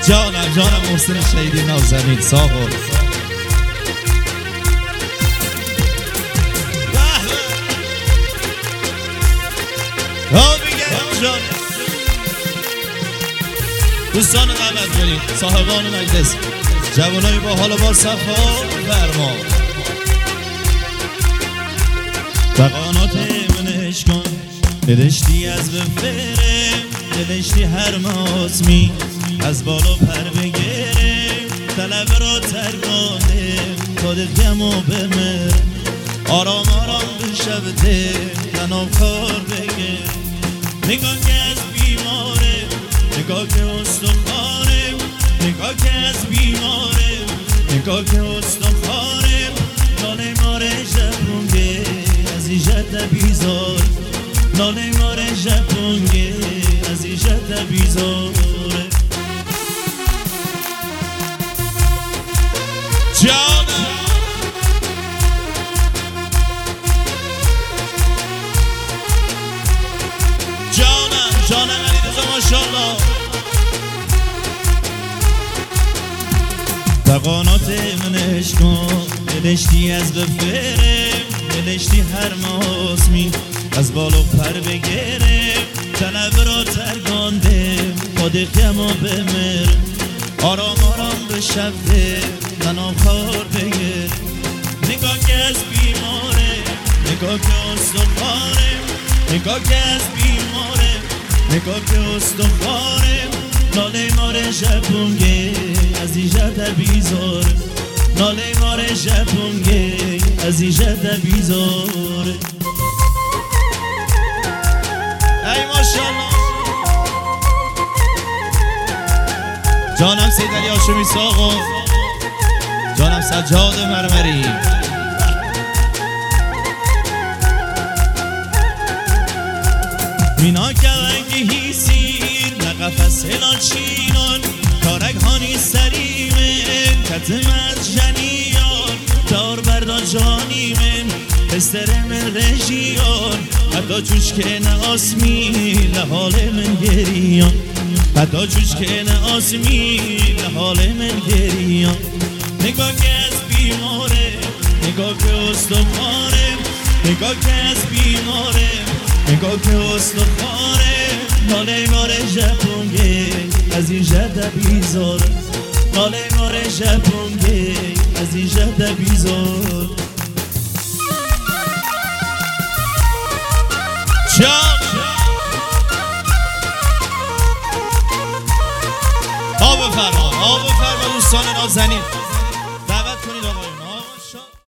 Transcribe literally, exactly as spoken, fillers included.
جانم جانم محسن شهیدی نازنین ساقل ها میگم جان دوستان قبل کنید صاحبان مجلس جوانای با حال و با صفا فرما بقانات منش کن ندشتی از بفرم ندشتی هر ماسمی از بالا پر بگیرم طلب را ترگانم تا دقیمو بمر آرام آرام بشبته تنام کار بگیر نگاه که از بیمارم نگاه که استخارم نگاه که از بیمارم نگاه که استخارم ناله ماره ژاپنگه از ایجت بیزار ناله ماره ژاپنگه از ایجت بیزاره جانم جانم جانم علی رضا ماشاءالله بقانات منش کن ندشتی از بفرم ندشتی هر ماسمی از بالا پر بگیرم طلب را ترگاندم خودقیم و بمرم آرام آرام بشبه تنام خار بگیر نگاه که از بیمارم نگاه که استخارم نگاه که از بیمارم نگاه که استخارم ناله ماره ژاپنگه از ایجت بیزاره ناله ماره ژاپنگه از ایجت بیزاره ای ماشاءالله جانم سید علی هاشمی ساقو جانم سجاد مرمری مینا کلنگی هیسیر نقفس هلاچینان کارک هانی سریمن کتمت جنیان دار بردا جانی من بستر من رژیان حتی چوش که نه آسمی لحال من گریان حتی چوش که نه آسمی لحال من گریان نگاه که از بیماره نگاه که استخاره نگاه که از بیماره نگاه که استخاره ناله ماره ژاپنگه از این جد بیزار ناله ماره ژاپنگه از این جد بیزار جان آب فرما آب فرما دوستان نازنین